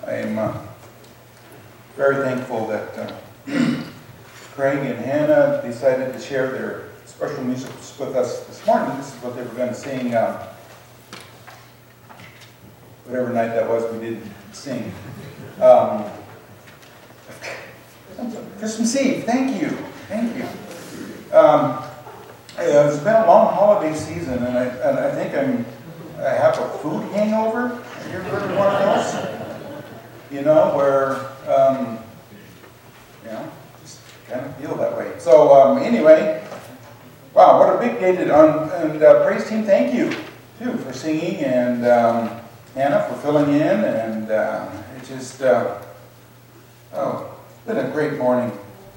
I'm very thankful that Craig and Hannah decided to share their special music with us this morning. This is what they were going to sing, whatever night that was we didn't sing. Christmas Eve, thank you. It's been a long holiday season, and I think I have a food hangover. Have you ever heard of one of those? You know, where, just kind of feel that way. So anyway, wow, what a big day today. And praise team, thank you, too, for singing, and Hannah for filling in, and it just, it's been a great morning.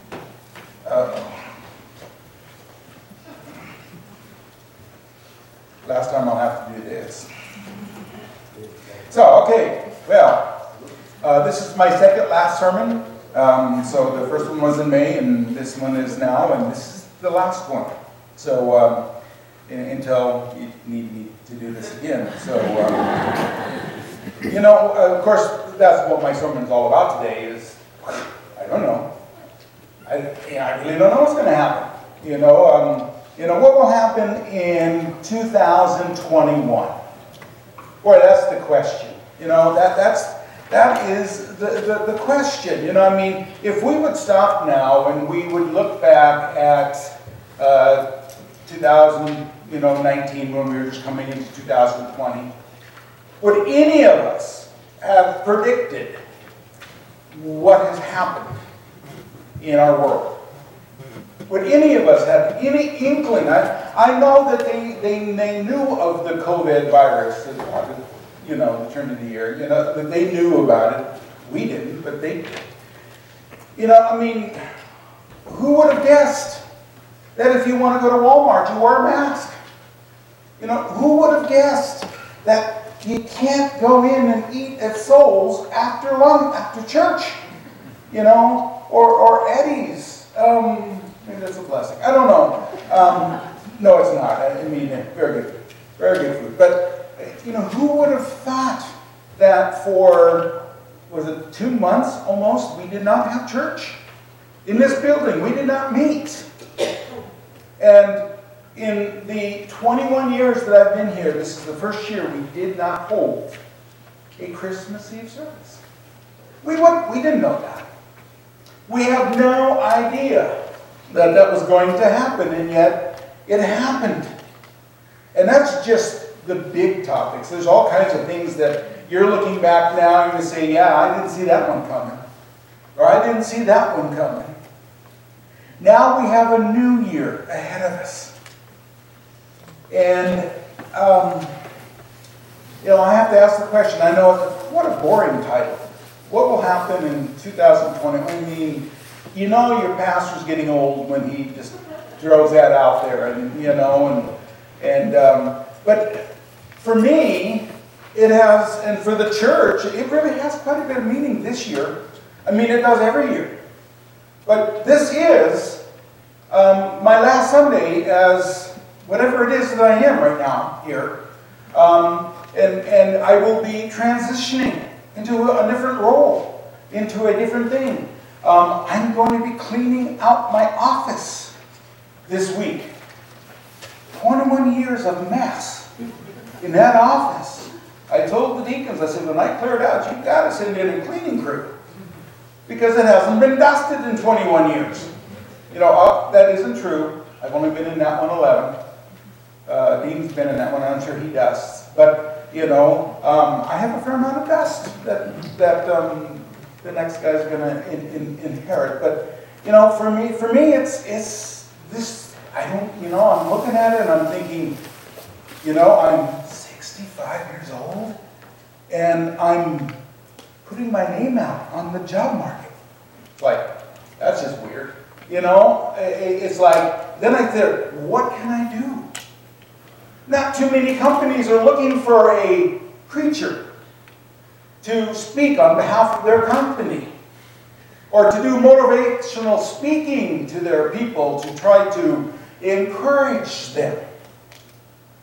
Last time I'll have to do this. So, okay, well, this is my second last sermon. So the first one was in May, and this one is now, and this is the last one. So, until you need me to do this again. So, of course, that's what my sermon is all about today is, I don't know. I really don't know what's going to happen. What will happen in 2021? Boy, that's the question. That is the question. If we would stop now and we would look back at 2019 when we were just coming into 2020, would any of us have predicted what has happened in our world? Would any of us have any inkling? I know that they knew of the COVID virus, the turn of the year, that they knew about it. We didn't, but they did. Who would have guessed that if you want to go to Walmart, you wear a mask? Who would have guessed that you can't go in and eat at Souls after lunch, after church? Or Eddie's. Maybe that's a blessing. I don't know. No, it's not. Very good food. But, who would have thought that for, was it 2 months almost, we did not have church? In this building, we did not meet. And in the 21 years that I've been here, this is the first year we did not hold a Christmas Eve service. We didn't know that. We have no idea that was going to happen, and yet it happened. And that's just the big topics. There's all kinds of things that you're looking back now and you're saying, yeah, I didn't see that one coming. Or I didn't see that one coming. Now we have a new year ahead of us. And, I have to ask the question, I know, what a boring title. What will happen in 2020? Your pastor's getting old when he just throws that out there, but for me, it has, and for the church, it really has quite a bit of meaning this year. It does every year. But this is my last Sunday as whatever it is that I am right now here. And I will be transitioning into a different role, into a different thing. I'm going to be cleaning out my office this week. 21 years of mess in that office. I told the deacons, I said, when I clear it out, you've got to send in a cleaning crew. Because it hasn't been dusted in 21 years. That isn't true. I've only been in that one 11. Dean's been in that one, I'm sure he dusts. But, I have a fair amount of dust that the next guy's going to inherit. But, for me, it's this, I'm looking at it and I'm thinking, I'm 65 years old and I'm putting my name out on the job market. That's just weird. It's like, then I said, what can I do? Not too many companies are looking for a preacher to speak on behalf of their company, or to do motivational speaking to their people to try to encourage them.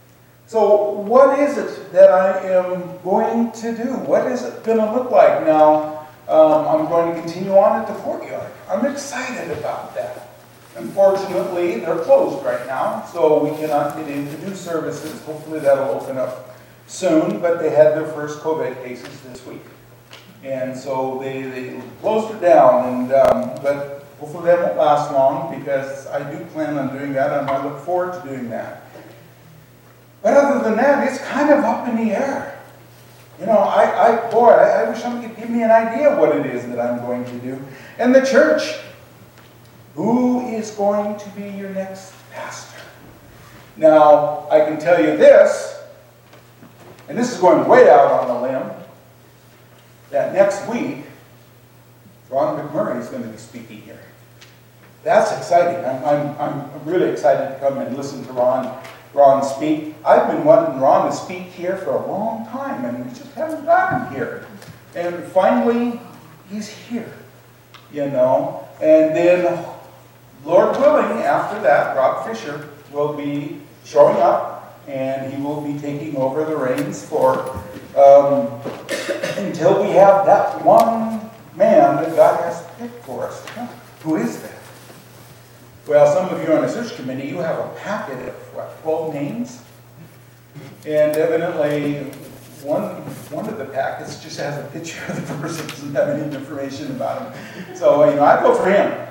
So what is it that I am going to do? What is it going to look like? Now, I'm going to continue on at the courtyard. I'm excited about that. Unfortunately, they're closed right now, so we cannot get in to do services. Hopefully that'll open up soon, but they had their first COVID cases this week. And so they closed it down, and but hopefully that won't last long, because I do plan on doing that, and I look forward to doing that. But other than that, it's kind of up in the air. You know, I wish somebody could give me an idea what it is that I'm going to do. And the church, who is going to be your next pastor? Now, I can tell you this, and this is going way out on a limb, that next week, Ron McMurray is going to be speaking here. That's exciting. I'm really excited to come and listen to Ron speak. I've been wanting Ron to speak here for a long time, and we just haven't got him here. And finally, he's here, you know. And then, Lord willing, after that, Rob Fisher will be showing up, and he will be taking over the reins for until we have that one man that God has picked for us. Who is that? Well, some of you on the search committee, you have a packet of, what, 12 names? And evidently, one of the packets just has a picture of the person, doesn't have any information about him. So, you know, I vote for him.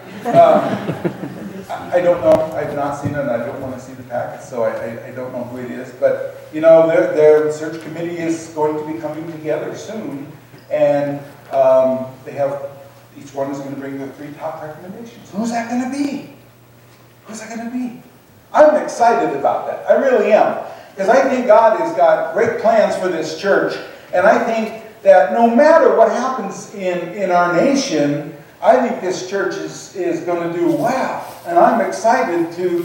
I don't know. I've not seen it, and I don't want to see the packet, so I don't know who it is. But, you know, their search committee is going to be coming together soon, and they have, each one is going to bring the 3 top recommendations. Who's that going to be? Who's that going to be? I'm excited about that. I really am. Because I think God has got great plans for this church. And I think that no matter what happens in our nation, I think this church is going to do well. And I'm excited to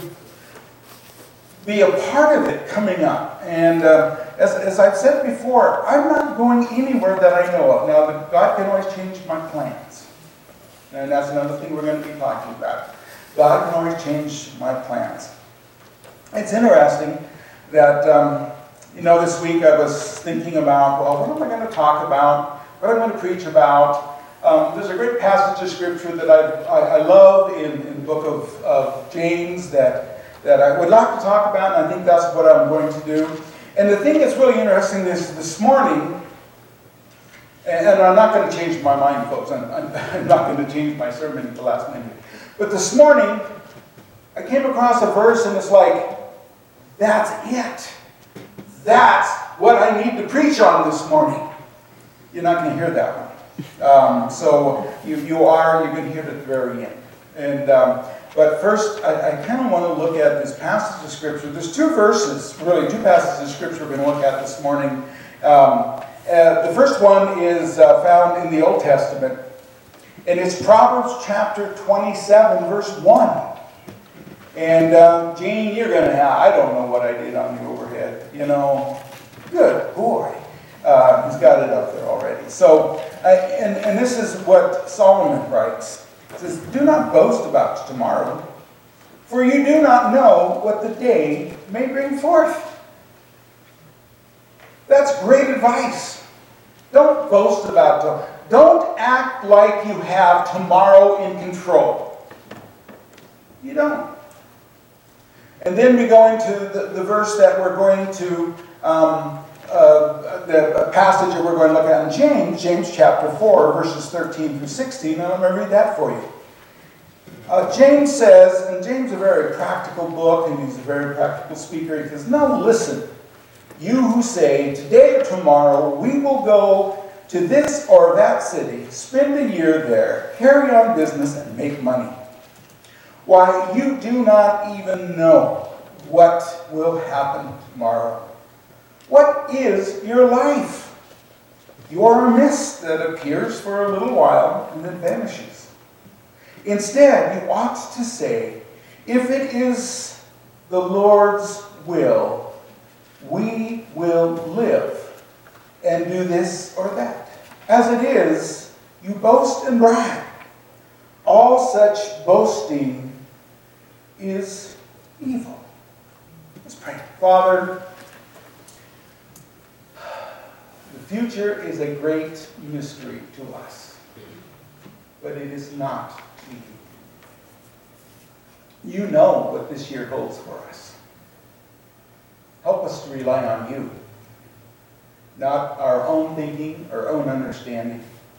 be a part of it coming up. And as I've said before, I'm not going anywhere that I know of. Now, God can always change my plans. And that's another thing we're going to be talking about. God can always change my plans. It's interesting that, you know, this week I was thinking about, well, what am I going to talk about? What am I going to preach about? There's a great passage of Scripture that I love in the book of James that I would like to talk about, and I think that's what I'm going to do. And the thing that's really interesting is this morning, and I'm not going to change my mind, folks. I'm not going to change my sermon at the last minute. But this morning, I came across a verse, and it's like, that's it. That's what I need to preach on this morning. You're not going to hear that one. So you're going to hear it at the very end. And but first, I kind of want to look at this passage of Scripture. There's 2 verses, really 2 passages of Scripture we're going to look at this morning. The first one is found in the Old Testament. And it's Proverbs chapter 27, verse 1. And Gene, you're going to have, I don't know what I did on the overhead. You know, good boy. He's got it up there already. So, and this is what Solomon writes. It says, do not boast about tomorrow, for you do not know what the day may bring forth. That's great advice. Don't boast about tomorrow. Don't act like you have tomorrow in control. You don't. And then we go into the verse that we're going to, the passage that we're going to look at in James chapter 4, verses 13 through 16, and I'm going to read that for you. James says, and James is a very practical book, and he's a very practical speaker. He says, now listen, you who say, today or tomorrow we will go to this or that city, spend a year there, carry on business, and make money. Why, you do not even know what will happen tomorrow. What is your life? You are a mist that appears for a little while and then vanishes. Instead, you ought to say, if it is the Lord's will, we will live and do this or that. As it is, you boast and brag. All such boasting is evil. Let's pray. Father, future is a great mystery to us, but it is not to you. You know what this year holds for us. Help us to rely on you, not our own thinking, our own understanding,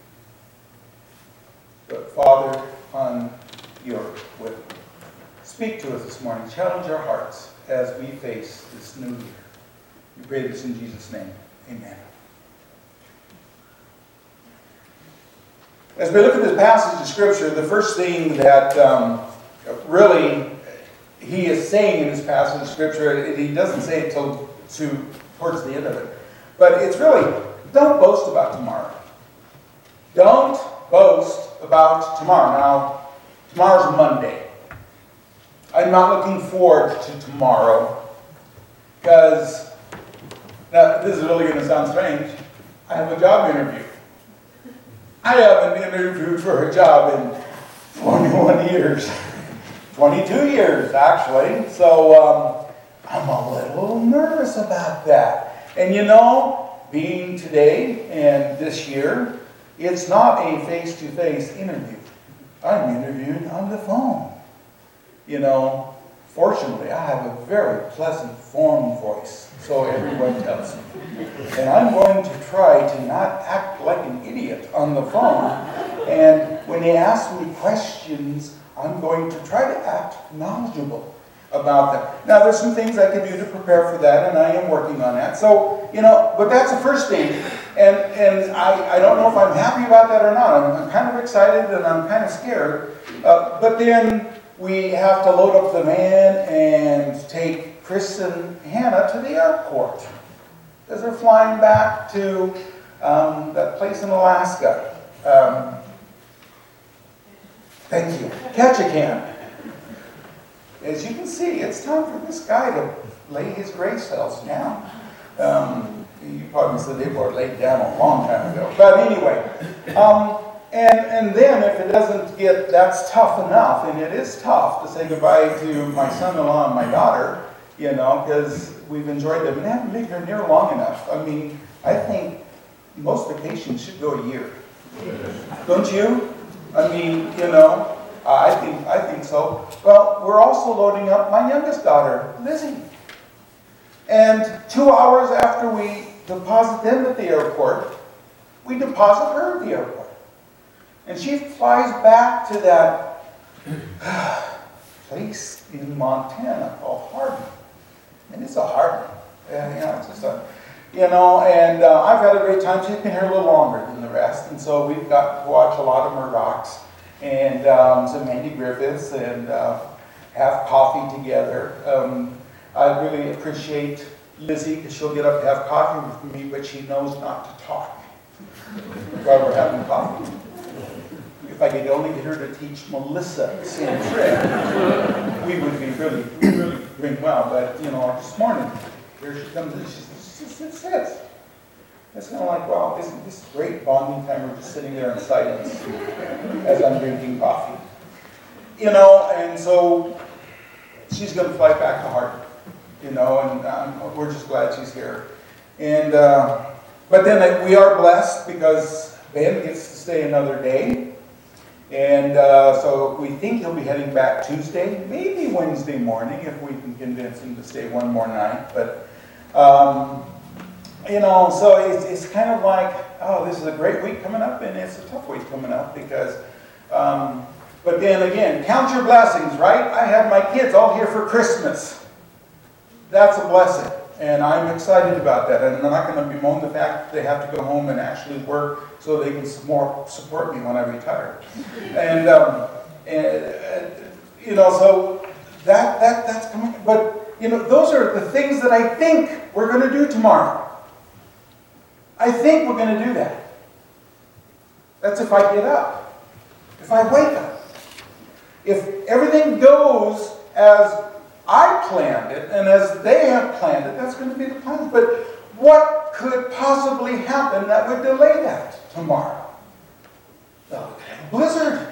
but Father, on your will. Speak to us this morning. Challenge our hearts as we face this new year. We pray this in Jesus' name. Amen. As we look at this passage of Scripture, the first thing that really he is saying in this passage of Scripture, he doesn't say it till towards the end of it, but it's really, don't boast about tomorrow. Don't boast about tomorrow. Now, tomorrow's Monday. I'm not looking forward to tomorrow because, now this is really going to sound strange, I have a job interview. I haven't interviewed for a job in 21 years. 22 years, actually. So I'm a little nervous about that. And you know, being today and this year, it's not a face-to-face interview. I'm interviewed on the phone. You know, fortunately, I have a very pleasant phone voice, so everyone tells me. And I'm going to try to not act like an idiot on the phone. And when they ask me questions, I'm going to try to act knowledgeable about that. Now, there's some things I can do to prepare for that, and I am working on that. So, you know, but that's the first thing. And I don't know if I'm happy about that or not. I'm kind of excited and I'm kind of scared. But then we have to load up the van and take Chris and Hannah to the airport as they're flying back to that place in Alaska. Thank you. Ketchikan. As you can see, it's time for this guy to lay his gray cells down. You probably said they were laid down a long time ago. But anyway, and then if it doesn't get, that's tough enough, and it is tough to say goodbye to my son-in-law and my daughter, you know, because we've enjoyed them and haven't been here near long enough. I mean, I think most vacations should go a year. Don't you? I mean, you know, I think so. Well, we're also loading up my youngest daughter, Lizzie. And 2 hours after we deposit them at the airport, we deposit her at the airport. And she flies back to that place in Montana called Hardin. And it's a Hardin. And, you know, it's just a, you know, and I've had a great time. She's been here a little longer than the rest. And so we've got to watch a lot of Murdochs and some Andy Griffiths and have coffee together. I really appreciate Lizzie because she'll get up to have coffee with me, but she knows not to talk while we're having coffee. If I could only get her to teach Melissa the same trick, we would be really doing well. But, you know, this morning, here she comes and she sits. It's kind of like, wow, isn't this great bonding time? We're just sitting there in silence as I'm drinking coffee. You know, and so she's going to fly back to Hardin, you know, and we're just glad she's here. And, but then we are blessed because Ben gets to stay another day. And so we think he'll be heading back Tuesday, maybe Wednesday morning if we can convince him to stay one more night. But, you know, so it's kind of like, oh, this is a great week coming up, and it's a tough week coming up because, but then again, count your blessings, right? I have my kids all here for Christmas. That's a blessing, and I'm excited about that. And I'm not going to bemoan the fact that they have to go home and actually work so they can support me when I retire. And you know, so that's coming. But you know, those are the things that I think we're going to do tomorrow. I think we're going to do that. That's if I get up, if I wake up, if everything goes as I planned it and as they have planned it. That's going to be the plan. But what could possibly happen that would delay that tomorrow? Well, a blizzard.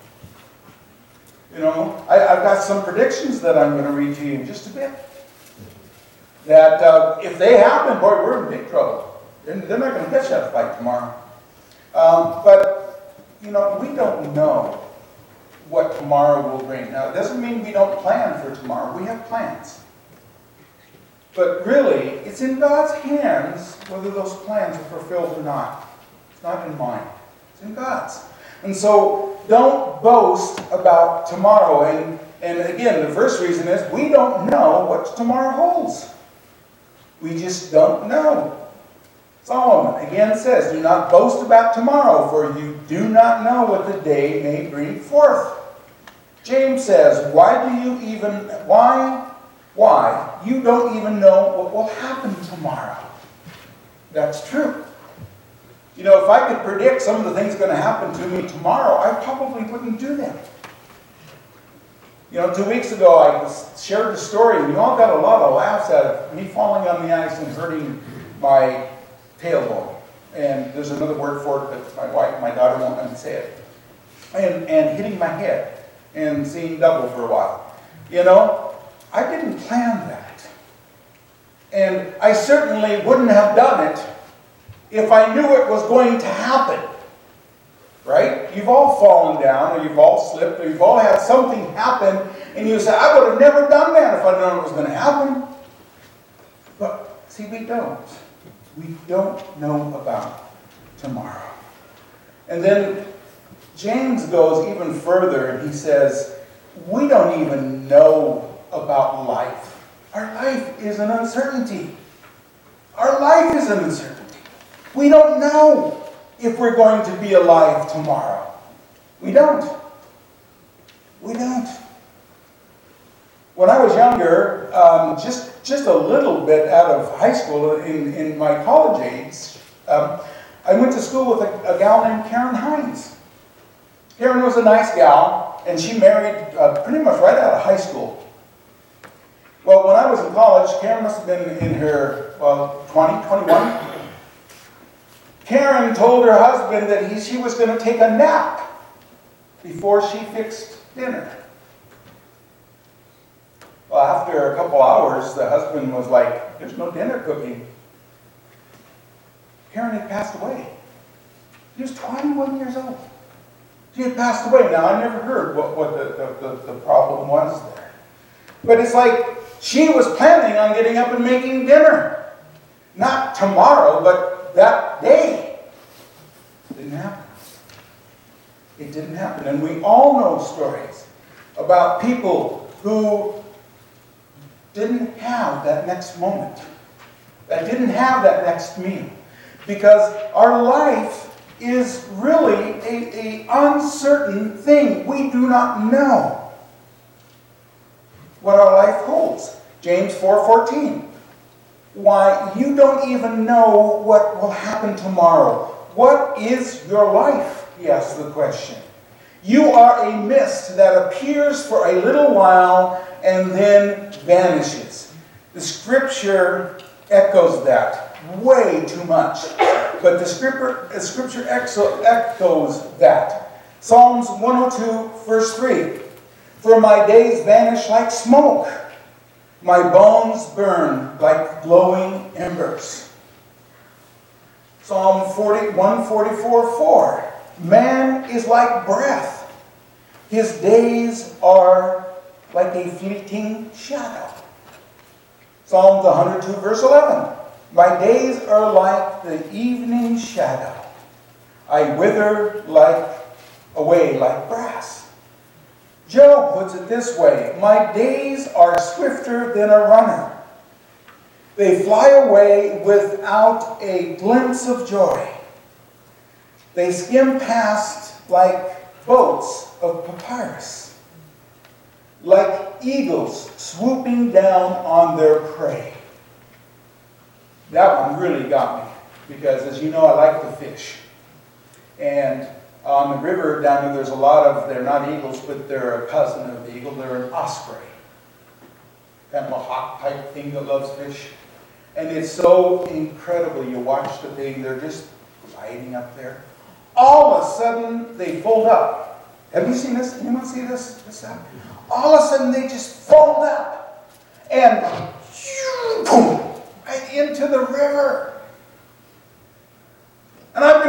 You know, I've got some predictions that I'm going to read to you in just a bit. That if they happen, boy, we're in big trouble. They're not going to catch that fight tomorrow. But, you know, we don't know what tomorrow will bring. Now, it doesn't mean we don't plan for tomorrow. We have plans. But really, it's in God's hands whether those plans are fulfilled or not. It's not in mine. It's in God's. And so, don't boast about tomorrow. And again, the first reason is we don't know what tomorrow holds. We just don't know. Solomon again says, do not boast about tomorrow, for you do not know what the day may bring forth. James says, why? You don't even know what will happen tomorrow. That's true. You know, if I could predict some of the things going to happen to me tomorrow, I probably wouldn't do them. You know, 2 weeks ago I shared the story, and you all got a lot of laughs out of me falling on the ice and hurting my tailbone. And there's another word for it, but my daughter won't let me say it. And hitting my head and seeing double for a while. You know, I didn't plan that. And I certainly wouldn't have done it if I knew it was going to happen. Right? You've all fallen down, or you've all slipped, or you've all had something happen, and you say, I would have never done that if I'd known it was going to happen. But, see, we don't. We don't know about tomorrow. And then James goes even further, and he says, we don't even know about life. Our life is an uncertainty. Our life is an uncertainty. We don't know if we're going to be alive tomorrow. We don't. We don't. When I was younger, just a little bit out of high school, in my college age, I went to school with a gal named Karen Hines. Karen was a nice gal, and she married pretty much right out of high school. Well, when I was in college, Karen must have been in her 20, 21. Karen told her husband that she was going to take a nap before she fixed dinner. Well, after a couple hours, the husband was like, there's no dinner cooking. Karen had passed away. She was 21 years old. She had passed away. Now, I never heard what the problem was there. But it's like she was planning on getting up and making dinner. Not tomorrow, but that day. It didn't happen. It didn't happen. And we all know stories about people who didn't have that next moment, that didn't have that next meal. Because our life is really an uncertain thing. We do not know what our life holds. James 4:14. Why, you don't even know what will happen tomorrow. What is your life? He asks the question. You are a mist that appears for a little while and then vanishes. The scripture echoes that way too much. But the scripture echoes that. Psalms 102, verse 3. For my days vanish like smoke. My bones burn like glowing embers. Psalm 144:4. Man is like breath. His days are like a fleeting shadow. Psalms 102, verse 11. My days are like the evening shadow. I wither away like grass. Job puts it this way. My days are swifter than a runner. They fly away without a glimpse of joy. They skim past like boats of papyrus, like eagles swooping down on their prey. That one really got me, because as you know, I like to fish. And on the river down there, there's a lot of, they're not eagles, but they're a cousin of the eagle. They're an osprey. Kind of a hawk type thing that loves fish. And it's so incredible. You watch the thing, they're just gliding up there. All of a sudden, they fold up. Have you seen this? Anyone see this stuff? All of a sudden, they just fold up. And boom, right into the river.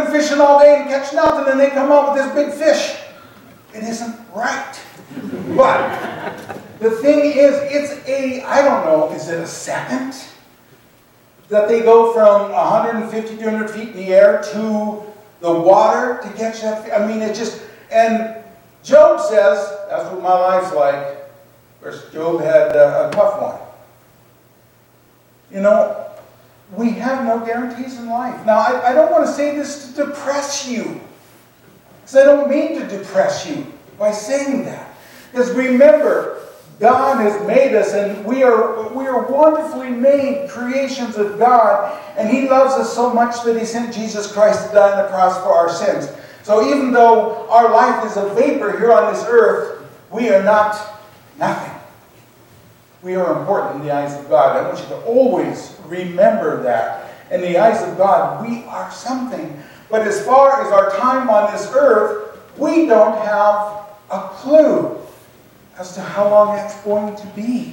been fishing all day and catch nothing, and they come out with this big fish. It isn't right. But the thing is, I don't know, is it a second? That they go from 150, 200 feet in the air to the water to catch that fish. I mean, it just, and Job says, that's what my life's like. Of course, Job had a tough one. You know, we have no guarantees in life. Now, I don't want to say this to depress you. Because I don't mean to depress you by saying that. Because remember, God has made us, and we are wonderfully made creations of God, and He loves us so much that He sent Jesus Christ to die on the cross for our sins. So even though our life is a vapor here on this earth, we are not nothing. We are important in the eyes of God. I want you to always remember that. In the eyes of God, we are something. But as far as our time on this earth, we don't have a clue as to how long it's going to be.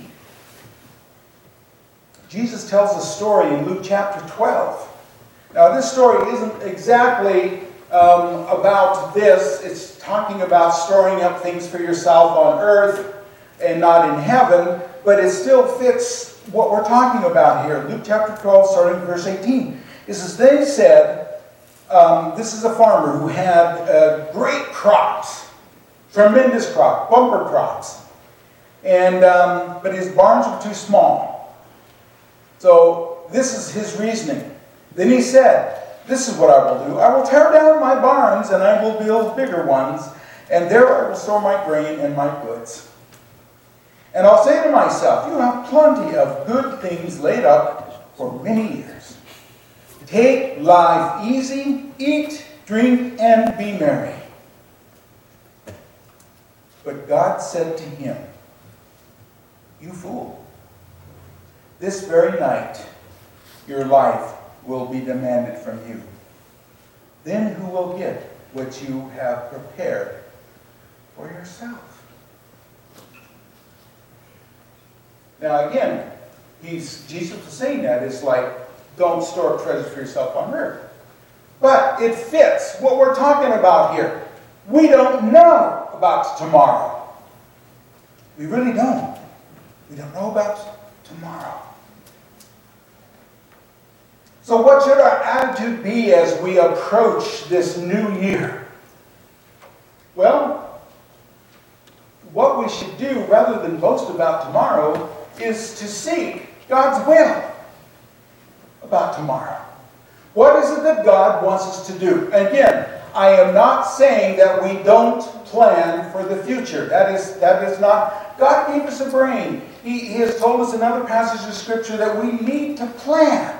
Jesus tells a story in Luke chapter 12. Now, this story isn't exactly about this. It's talking about storing up things for yourself on earth and not in heaven, but it still fits what we're talking about here. Luke chapter 12, starting in verse 18. It says, they said, this is a farmer who had great crops, tremendous crops, bumper crops. And but his barns were too small. So this is his reasoning. Then he said, this is what I will do. I will tear down my barns, and I will build bigger ones, and there I will store my grain and my goods. And I'll say to myself, you have plenty of good things laid up for many years. Take life easy, eat, drink, and be merry. But God said to him, you fool, this very night your life will be demanded from you. Then who will get what you have prepared for yourself? Now again, Jesus was saying that. It's like, don't store up treasures for yourself on earth. But it fits what we're talking about here. We don't know about tomorrow. We really don't. We don't know about tomorrow. So what should our attitude be as we approach this new year? Well, what we should do, rather than boast about tomorrow, is to seek God's will about tomorrow. What is it that God wants us to do? Again, I am not saying that we don't plan for the future. That is not. God gave us a brain. He has told us in other passages of Scripture that we need to plan.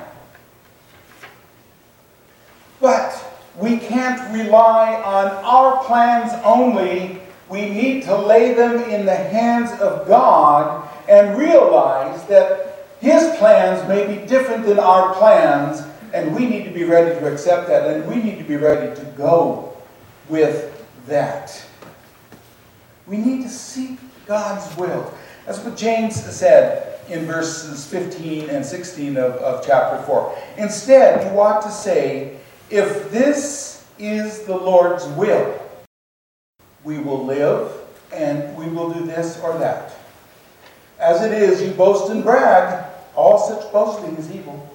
But we can't rely on our plans only. We need to lay them in the hands of God and realize that His plans may be different than our plans, and we need to be ready to accept that, and we need to be ready to go with that. We need to seek God's will. That's what James said in verses 15 and 16 of chapter 4. Instead, you ought to say, if this is the Lord's will, we will live and we will do this or that. As it is, you boast and brag, all such boasting is evil.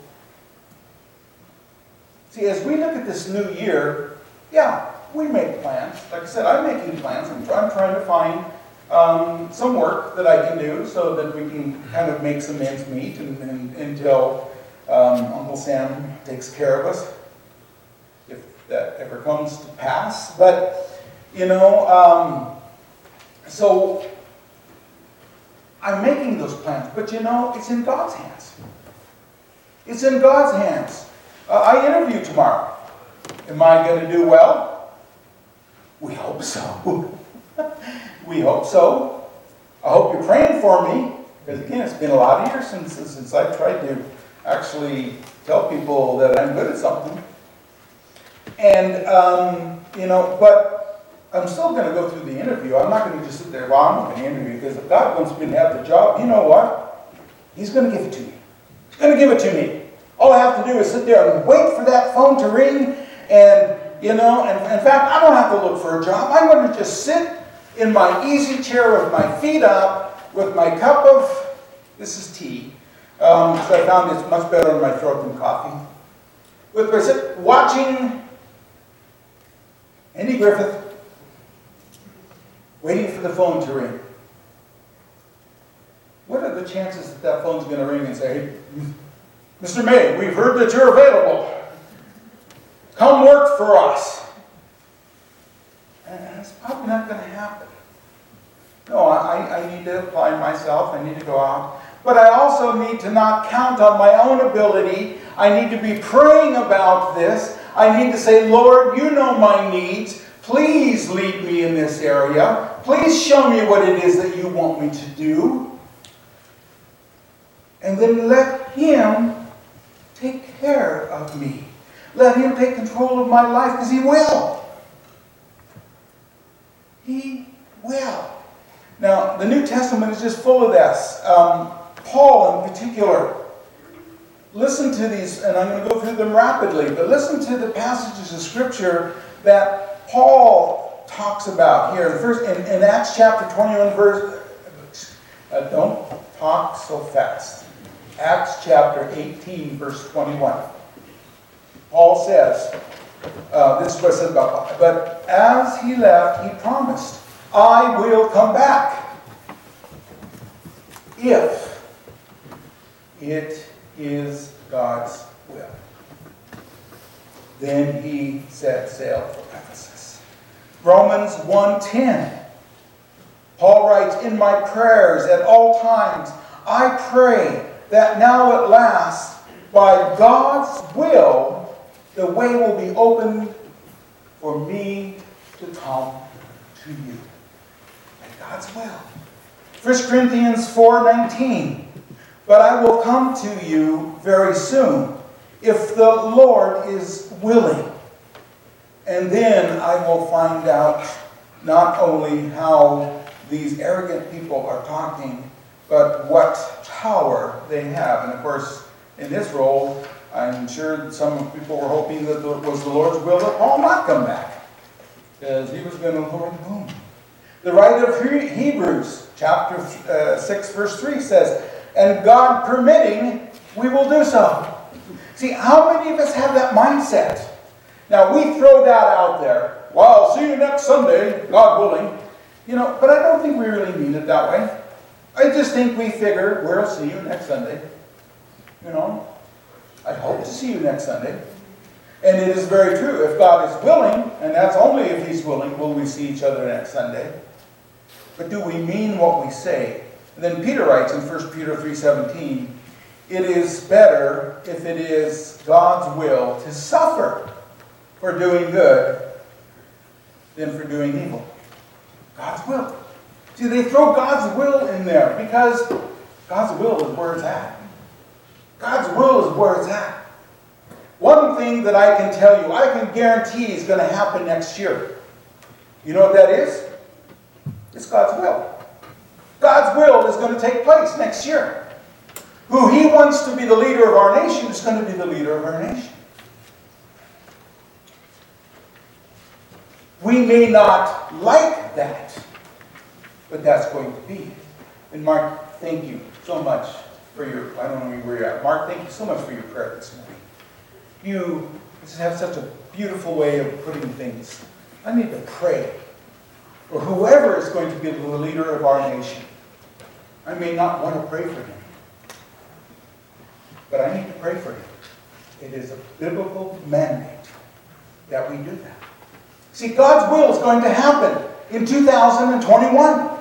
See, as we look at this new year, yeah, we make plans. Like I said, I'm making plans. I'm trying to find some work that I can do so that we can kind of make some ends meet until Uncle Sam takes care of us, if that ever comes to pass. But, you know, so I'm making those plans. But, you know, it's in God's hands. It's in God's hands. I interview tomorrow. Am I going to do well? We hope so. We hope so. I hope you're praying for me. Because again, it's been a lot of years since I've tried to actually tell people that I'm good at something. And, you know, but I'm still going to go through the interview. I'm not going to just sit there, well, I'm not going to interview, because if God wants me to have the job, you know what? He's going to give it to me. He's going to give it to me. All I have to do is sit there and wait for that phone to ring, and you know, and in fact, I don't have to look for a job. I'm going to just sit in my easy chair with my feet up, with my cup of, this is tea, because I found it's much better in my throat than coffee. With my sit, watching Andy Griffith, waiting for the phone to ring. What are the chances that that phone's going to ring and say, hey, Mr. May, we've heard that you're available. Come work for us. And it's probably not going to happen. No, I need to apply myself. I need to go out. But I also need to not count on my own ability. I need to be praying about this. I need to say, Lord, you know my needs. Please lead me in this area. Please show me what it is that you want me to do. And then let Him take care of me. Let Him take control of my life, because He will. He will. Now, the New Testament is just full of this. Paul in particular. Listen to these, and I'm going to go through them rapidly, but listen to the passages of Scripture that Paul talks about here. First, in Acts chapter 21, verse... don't talk so fast. Acts chapter 18, verse 21. Paul says, this is what it says about Paul. But as he left, he promised, I will come back if it is God's will. Then he set sail for Ephesus. Romans 1:10. Paul writes, in my prayers at all times, I pray that now at last, by God's will, the way will be opened for me to come to you. By God's will. 1 Corinthians 4:19. But I will come to you very soon, if the Lord is willing. And then I will find out not only how these arrogant people are talking, but what power they have. And of course, in this role, I'm sure some people were hoping that it was the Lord's will that Paul not come back, because he was going to Lord whom. The writer of Hebrews, chapter 6, verse 3 says, and God permitting, we will do so. See, how many of us have that mindset? Now, we throw that out there. Well, I'll see you next Sunday, God willing. You know, but I don't think we really mean it that way. I just think we figure, we'll see you next Sunday. You know, I hope to see you next Sunday. And it is very true. If God is willing, and that's only if He's willing, will we see each other next Sunday. But do we mean what we say? And then Peter writes in 1 Peter 3:17, it is better if it is God's will to suffer for doing good than for doing evil. God's will. See, they throw God's will in there because God's will is where it's at. God's will is where it's at. One thing that I can tell you, I can guarantee is going to happen next year. You know what that is? It's God's will. God's will is going to take place next year. Who He wants to be the leader of our nation is going to be the leader of our nation. We may not like that, but that's going to be. And Mark, thank you so much for your, I don't know where you're at. Mark, thank you so much for your prayer this morning. You just have such a beautiful way of putting things. I need to pray for whoever is going to be the leader of our nation. I may not want to pray for him, but I need to pray for him. It is a biblical mandate that we do that. See, God's will is going to happen in 2021.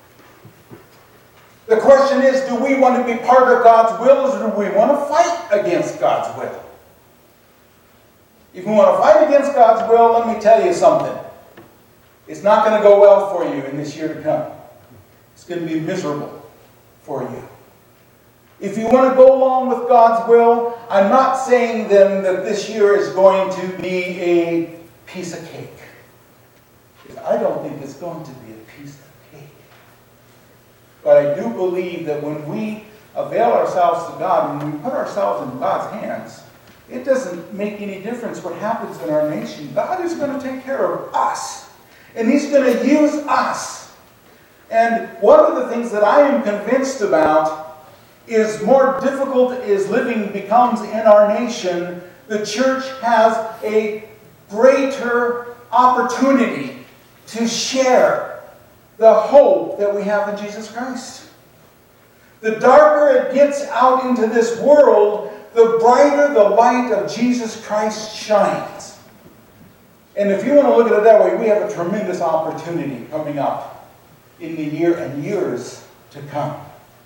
The question is, do we want to be part of God's will, or do we want to fight against God's will? If you want to fight against God's will, let me tell you something. It's not going to go well for you in this year to come. It's going to be miserable for you. If you want to go along with God's will, I'm not saying then that this year is going to be a piece of cake. I don't think it's going to be a piece of cake. But I do believe that when we avail ourselves to God, when we put ourselves in God's hands, it doesn't make any difference what happens in our nation. God is going to take care of us. And He's going to use us. And one of the things that I am convinced about is more difficult as living becomes in our nation, the church has a greater opportunity to share the hope that we have in Jesus Christ. The darker it gets out into this world, the brighter the light of Jesus Christ shines. And if you want to look at it that way, we have a tremendous opportunity coming up in the year and years to come.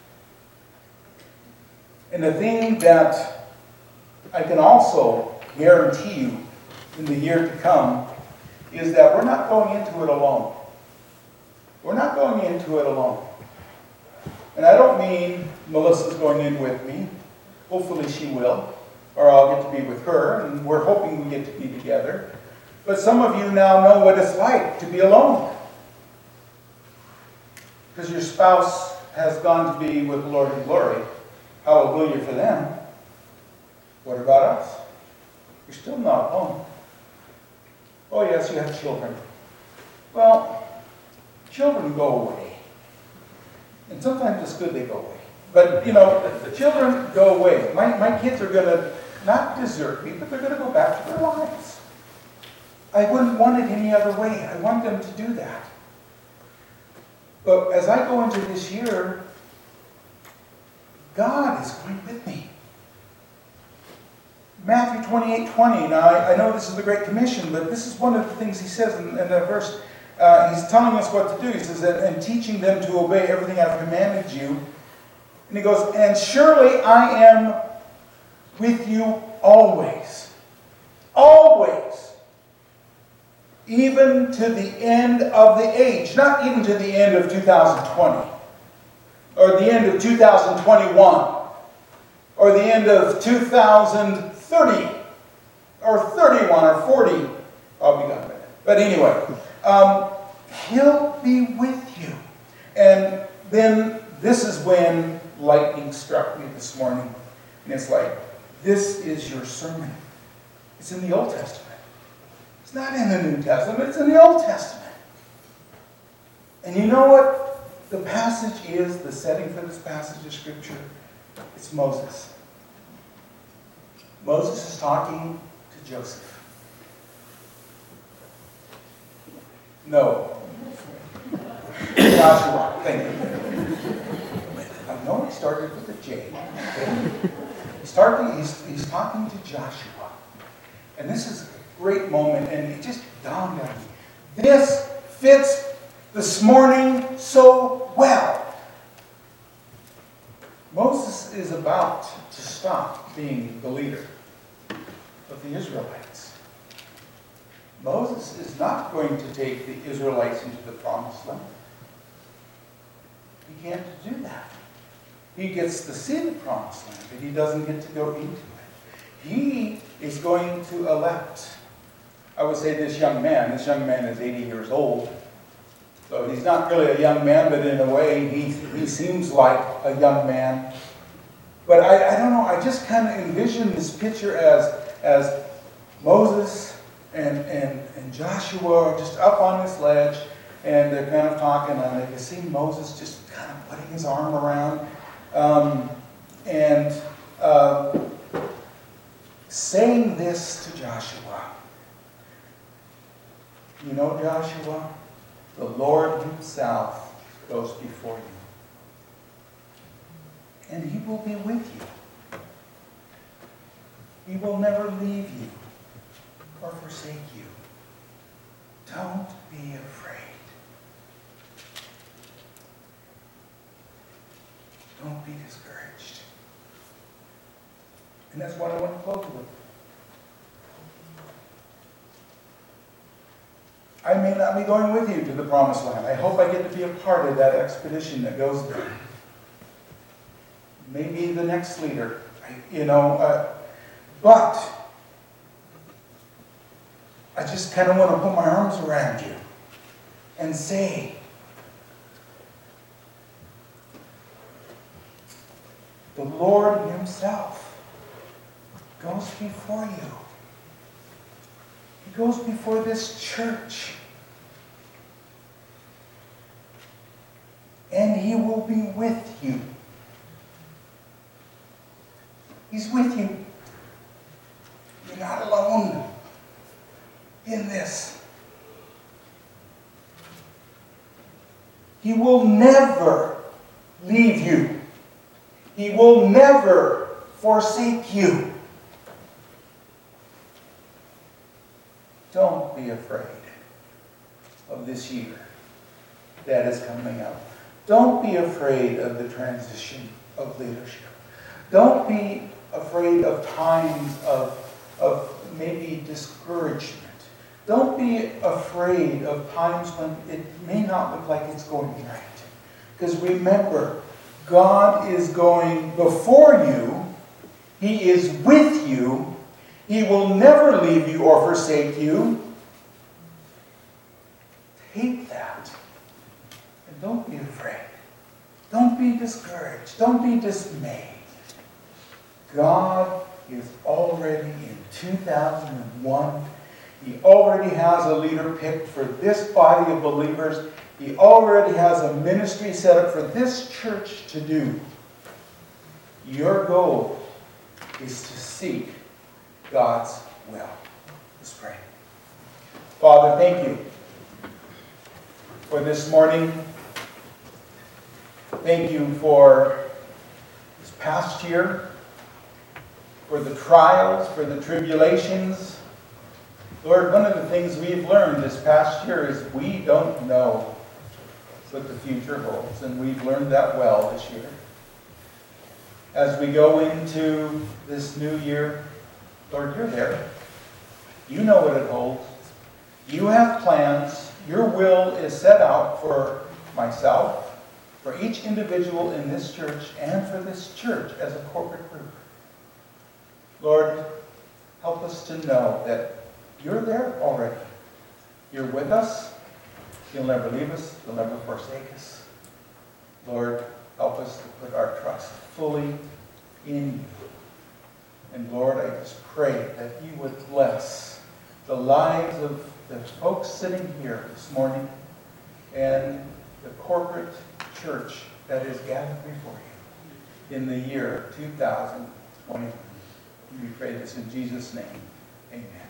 And the thing that I can also guarantee you in the year to come is that we're not going into it alone. We're not going into it alone. And I don't mean Melissa's going in with me. Hopefully she will. Or I'll get to be with her. And we're hoping we get to be together. But some of you now know what it's like to be alone. Because your spouse has gone to be with the Lord in glory. Hallelujah for them. What about us? You're still not alone. Oh yes, you have children. Well, children go away. And sometimes it's good they go away. But, the children go away. My kids are going to not desert me, but they're going to go back to their lives. I wouldn't want it any other way. I want them to do that. But as I go into this year, God is going with me. Matthew 28:20. Now, I know this is the Great Commission, but this is one of the things He says in the verse. He's telling us what to do. He says, and teaching them to obey everything I've commanded you. And He goes, and surely I am with you always. Always. Even to the end of the age. Not even to the end of 2020. Or the end of 2021. Or the end of 2030. Or 31 or 40. I'll be done. But anyway. He'll be with you. And then this is when lightning struck me this morning. And it's like, this is your sermon. It's in the Old Testament. It's not in the New Testament. It's in the Old Testament. And you know what the passage is, the setting for this passage of Scripture? It's Moses. Moses is talking to Joseph. No. Joshua. Thank you. I know he started with a J. He's talking to Joshua. And this is a great moment, and it just dawned on me. This fits this morning so well. Moses is about to stop being the leader of the Israelites. Moses is not going to take the Israelites into the promised land. He can't do that. He gets to see the promised land, but he doesn't get to go into it. He is going to elect, I would say this young man is 80 years old. So he's not really a young man, but in a way he seems like a young man. But I don't know, I just kind of envision this picture as Moses and Joshua are just up on this ledge, and they're kind of talking, and I can see Moses just kind of putting his arm around and saying this to Joshua. You know, Joshua, the Lord Himself goes before you. And He will be with you. He will never leave you or forsake you. Don't be afraid. Don't be discouraged. And that's what I want to close with. I may not be going with you to the promised land. I hope I get to be a part of that expedition that goes there. Maybe the next leader, but I just kind of want to put my arms around you and say, the Lord Himself goes before you. He goes before this church. And He will be with you. He's with you. You're not alone in this. He will never leave you. He will never forsake you. Don't be afraid of this year that is coming up. Don't be afraid of the transition of leadership. Don't be afraid of times of maybe discouragement. Don't be afraid of times when it may not look like it's going right. Because remember, God is going before you. He is with you. He will never leave you or forsake you. Take that. And don't be afraid. Don't be discouraged. Don't be dismayed. God is already in 2001. He already has a leader picked for this body of believers. He already has a ministry set up for this church to do. Your goal is to seek God's will. Let's pray. Father, thank you for this morning. Thank you for this past year, for the trials, for the tribulations. Lord, one of the things we've learned this past year is we don't know what the future holds, and we've learned that well this year. As we go into this new year, Lord, you're there. You know what it holds. You have plans. Your will is set out for myself, for each individual in this church, and for this church as a corporate group. Lord, help us to know that you're there already. You're with us. You'll never leave us. You'll never forsake us. Lord, help us to put our trust fully in you. And Lord, I just pray that you would bless the lives of the folks sitting here this morning and the corporate church that is gathered before you in the year 2021. We pray this in Jesus' name. Amen.